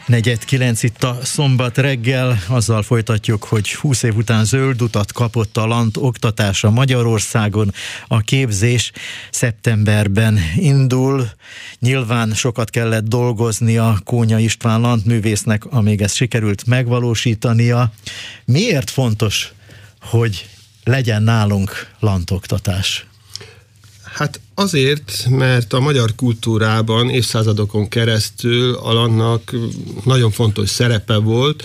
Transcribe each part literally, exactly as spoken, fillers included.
Negyed kilenc itt a Szombat reggel, azzal folytatjuk, hogy húsz év után zöld utat kapott a LANT oktatása Magyarországon. A képzés szeptemberben indul. Nyilván sokat kellett dolgozni a Kónya István LANT művésznek, amíg ezt sikerült megvalósítania. Miért fontos, hogy legyen nálunk LANT oktatás? Hát azért, mert a magyar kultúrában évszázadokon keresztül a LANT-nak nagyon fontos szerepe volt,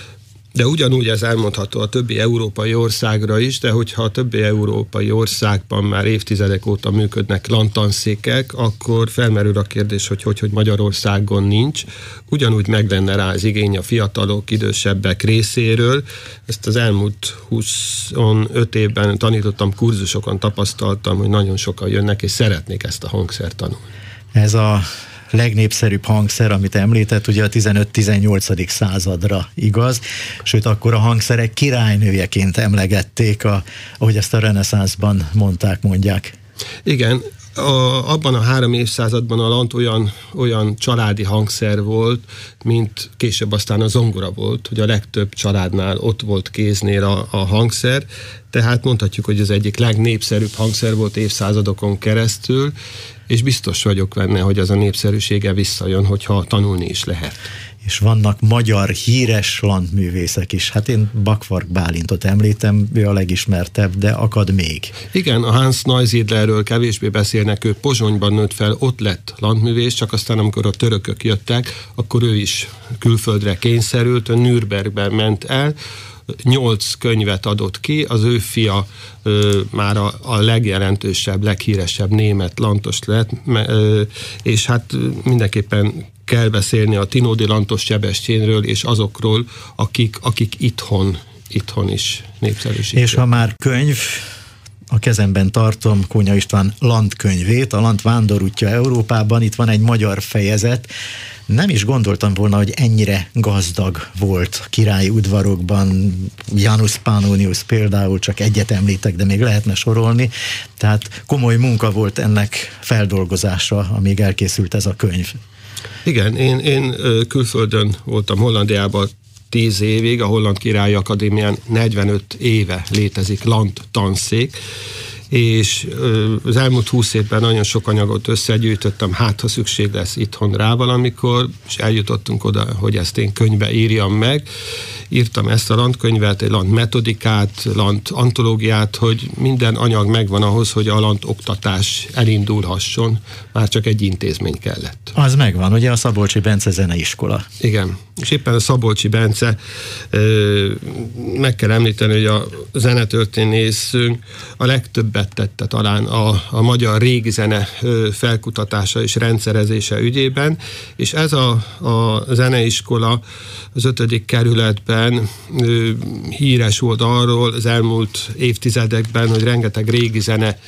de ugyanúgy ez elmondható a többi európai országra is, de hogyha a többi európai országban már évtizedek óta működnek LANT tanszékek, akkor felmerül a kérdés, hogy hogy, hogy Magyarországon nincs. Ugyanúgy meg lenne rá az igény a fiatalok, idősebbek részéről. Ezt az elmúlt huszonöt évben tanítottam, kurzusokon tapasztaltam, hogy nagyon sokan jönnek, és szeretnék ezt a hangszert tanulni. Ez a legnépszerűbb hangszer, amit említett, ugye a tizenöt-tizennyolcadik századra igaz, sőt akkor a hangszerek királynőjeként emlegették, a, ahogy ezt a reneszánszban mondták, mondják. Igen, a, abban a három évszázadban a LANT olyan, olyan családi hangszer volt, mint később aztán a zongora volt, hogy a legtöbb családnál ott volt kéznél a, a hangszer, tehát mondhatjuk, hogy az egyik legnépszerűbb hangszer volt évszázadokon keresztül, és biztos vagyok benne, hogy az a népszerűsége visszajön, hogyha tanulni is lehet. És vannak magyar híres LANT művészek is. Hát én Bakvark Bálintot említem, ő a legismertebb, de akad még. Igen, a Hans Neusiedlerről kevésbé beszélnek, ő Pozsonyban nőtt fel, ott lett LANT művész, csak aztán amikor a törökök jöttek, akkor ő is külföldre kényszerült, Nürnbergben ment el, nyolc könyvet adott ki, az ő fia ö, már a, a legjelentősebb, leghíresebb német lantos lett, ö, és hát mindenképpen kell beszélni a Tinódi Lantos Sebestyénről és azokról, akik, akik itthon, itthon is népszerűsítik. És ha már könyv, a kezemben tartom Kónya István LANT könyvét, a LANT vándorútja Európában, itt van egy magyar fejezet. Nem is gondoltam volna, hogy ennyire gazdag volt a királyi udvarokban, Janus Pannonius például, csak egyet említek, de még lehetne sorolni. Tehát komoly munka volt ennek feldolgozása, amíg elkészült ez a könyv. Igen, én, én külföldön voltam, Hollandiában tíz évig, a Holland Királyi Akadémián negyvenöt éve létezik LANT tanszék, és az elmúlt húsz évben nagyon sok anyagot összegyűjtöttem, hát ha szükség lesz itthon rá valamikor, és eljutottunk oda, hogy ezt én könyvbe írjam meg. Írtam ezt a LANT könyvet, egy LANT metodikát, LANT antológiát, hogy minden anyag megvan ahhoz, hogy a LANT oktatás elindulhasson, már csak egy intézmény kellett. Az megvan, ugye a Szabolcsi Bence Zeneiskola. Igen, és éppen a Szabolcsi Bence, meg kell említeni, hogy a zenetörténészünk a legtöbbet tette talán a, a magyar régi zene felkutatása és rendszerezése ügyében, és ez a, a zeneiskola az ötödik kerületben híres volt arról az elmúlt évtizedekben, hogy rengeteg régi zene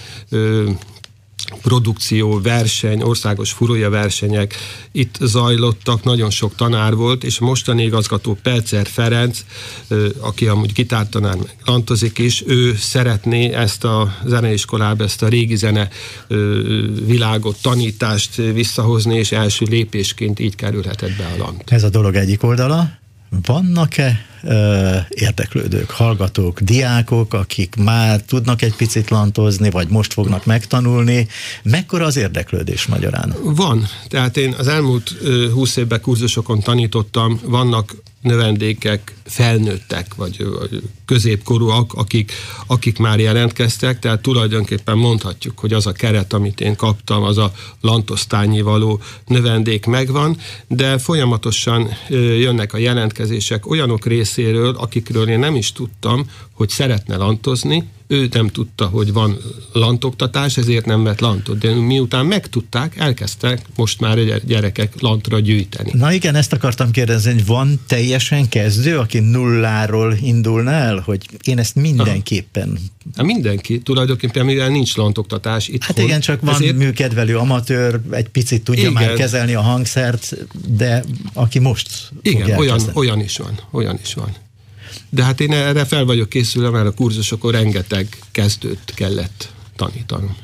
produkció, verseny, országos furúja versenyek itt zajlottak, nagyon sok tanár volt, és mostani igazgató Pelzer Ferenc, aki amúgy gitártanár, meg lantozik is, ő szeretné ezt a zeneiskolába, ezt a régi zene világot, tanítást visszahozni, és első lépésként így kerülhetett be a LANT. Ez a dolog egyik oldala. Vannak-e ö, érdeklődők, hallgatók, diákok, akik már tudnak egy picit lantozni, vagy most fognak megtanulni? Mekkora az érdeklődés magyarán? Van. Tehát én az elmúlt húsz évben kurzusokon tanítottam, vannak növendékek, felnőttek, vagy középkorúak, akik, akik már jelentkeztek, tehát tulajdonképpen mondhatjuk, hogy az a keret, amit én kaptam, az a lantosztányi való növendék megvan, de folyamatosan jönnek a jelentkezések olyanok részéről, akikről én nem is tudtam, hogy szeretne lantozni, ő nem tudta, hogy van lantoktatás, ezért nem vett lantot, de miután megtudták, elkezdtek most már a gyerekek lantra gyűjteni. Na igen, ezt akartam kérdezni, hogy van teljesen kezdő, aki nulláról indulna el, hogy én ezt mindenképpen... Hát mindenki, tulajdonképpen mivel nincs lantoktatás itthon. Hát igen, csak van ezért... műkedvelő amatőr, egy picit tudja igen. már kezelni a hangszert, de aki most igen, olyan, olyan is van, olyan is van. De hát én erre fel vagyok készülve, mert a kurzusokon rengeteg kezdőt kellett tanítanom.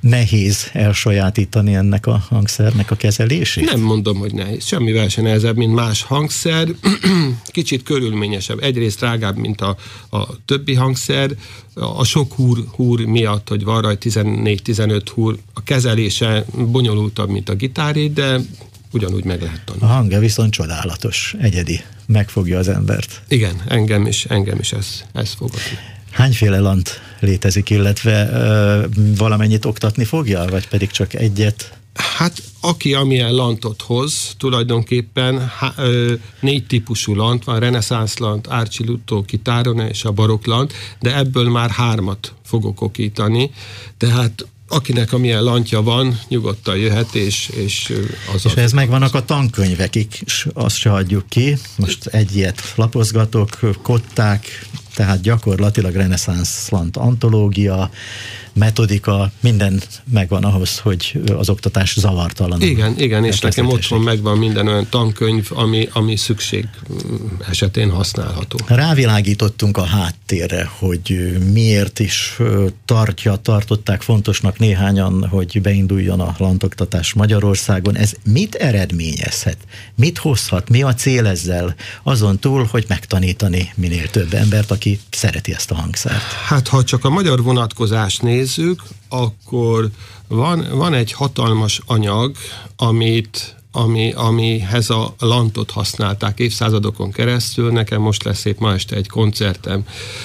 nehéz elsajátítani ennek a hangszernek a kezelését? Nem mondom, hogy nehéz. Semmivel sem nehezebb, mint más hangszer. Kicsit körülményesebb. Egyrészt drágább, mint a, a többi hangszer. A sok húr, húr miatt, hogy van rajta tizennégy-tizenöt húr, a kezelése bonyolultabb, mint a gitáré, de ugyanúgy meg lehet tanulni. A hangja viszont csodálatos, egyedi, megfogja az embert. Igen, engem is, engem is ez, ez fogott. Hányféle lant létezik, illetve ö, valamennyit oktatni fogja, vagy pedig csak egyet? Hát, aki amilyen lantot hoz, tulajdonképpen há, ö, négy típusú lant van, reneszánsz lant, Archilutto, Chitarrone és a barokk lant, de ebből már hármat fogok okítani, tehát akinek amilyen lantja van, nyugodtan jöhet, és, és az... És ez megvannak a tankönyvek is, azt se hagyjuk ki. Most egy ilyet lapozgatok, kották, tehát gyakorlatilag reneszánsz lant antológia, metodika, minden megvan ahhoz, hogy az oktatás zavartalan. Igen, igen, és nekem otthon megvan minden olyan tankönyv, ami, ami szükség esetén használható. Rávilágítottunk a háttérre, hogy miért is tartja, tartották fontosnak néhányan, hogy beinduljon a lantoktatás Magyarországon. Ez mit eredményezhet? Mit hozhat? Mi a cél ezzel? Azon túl, hogy megtanítani minél több embert, aki szereti ezt a hangszert. Hát, ha csak a magyar vonatkozást nézzük, akkor van, van egy hatalmas anyag, amit, ami, amihez a lantot használták évszázadokon keresztül. Nekem most lesz épp ma este egy koncertem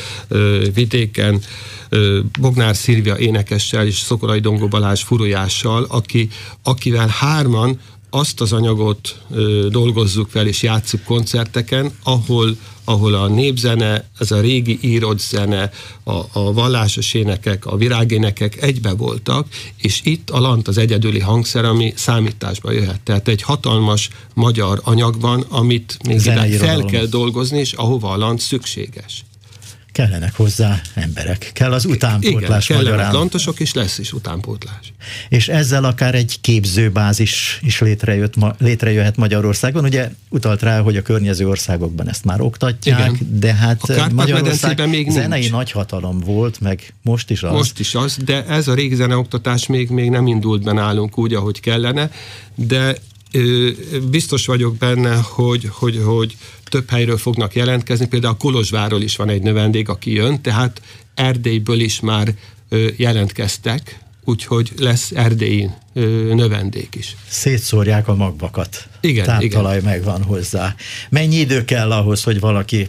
ö, vidéken, ö, Bognár Szilvia énekessel és Szokolai Dongó Balázs furujással, aki, akivel hárman azt az anyagot ö, dolgozzuk fel és játsszuk koncerteken, ahol, ahol a népzene, ez a régi írott zene, a, a vallásos énekek, a virágénekek egybe voltak, és itt a lant az egyedüli hangszer, ami számításba jöhet. Tehát egy hatalmas magyar anyag van, amit még fel kell dolgozni, és ahova a lant szükséges. Kellenek hozzá emberek. Kell az utánpótlás. Igen, kellenek magyarán. lantosok, és lesz is utánpótlás. És ezzel akár egy képzőbázis is létrejött, ma, létrejöhet Magyarországon. Ugye utalt rá, hogy a környező országokban ezt már oktatják, igen. De hát Magyarország még zenei nincs. Nagyhatalom volt, meg most is az. Most is az, de ez a régi zeneoktatás még, még nem indult be nálunk úgy, ahogy kellene, de ö, biztos vagyok benne, hogy, hogy, hogy több helyről fognak jelentkezni, például Kolozsvárról is van egy növendék, aki jön, tehát Erdélyből is már ö, jelentkeztek, úgyhogy lesz erdélyi ö, növendék is. Szétszórják a magvakat. Igen, táptalaj igen. megvan hozzá. Mennyi idő kell ahhoz, hogy valaki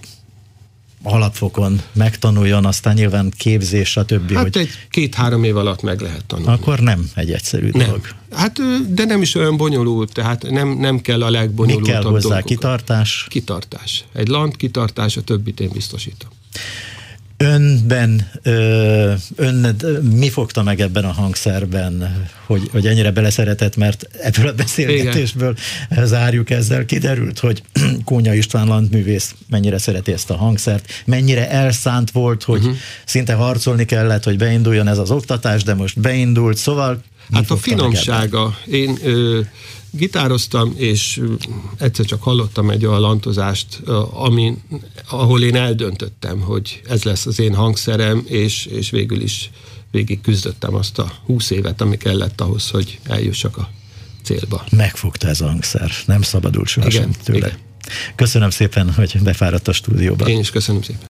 alapfokon megtanuljon, aztán nyilván képzés, stb. Hát hogy egy két-három év alatt meg lehet tanulni. Akkor nem egy egyszerű nem. dolog. Hát, de nem is olyan bonyolult, tehát nem, nem kell a legbonyolultabb dolgokat. Mi kell hozzá? Dolgokat. Kitartás? Kitartás. Egy lant kitartás, a többit én biztosítom. Önben, ön mi fogta meg ebben a hangszerben, hogy, hogy ennyire beleszeretett, mert ebből a beszélgetésből igen. zárjuk ezzel, kiderült, hogy Kónya István landművész mennyire szereti ezt a hangszert, mennyire elszánt volt, hogy uh-huh. szinte harcolni kellett, hogy beinduljon ez az oktatás, de most beindult, szóval hát a finomsága. Én ö, gitároztam, és egyszer csak hallottam egy olyan lantozást, ami, ahol én eldöntöttem, hogy ez lesz az én hangszerem, és, és végül is végig küzdöttem azt a húsz évet, ami kellett ahhoz, hogy eljussak a célba. Megfogta ez a hangszer, nem szabadult sohasem igen, tőle. Igen. Köszönöm szépen, hogy befáradt a stúdióba. Én is köszönöm szépen.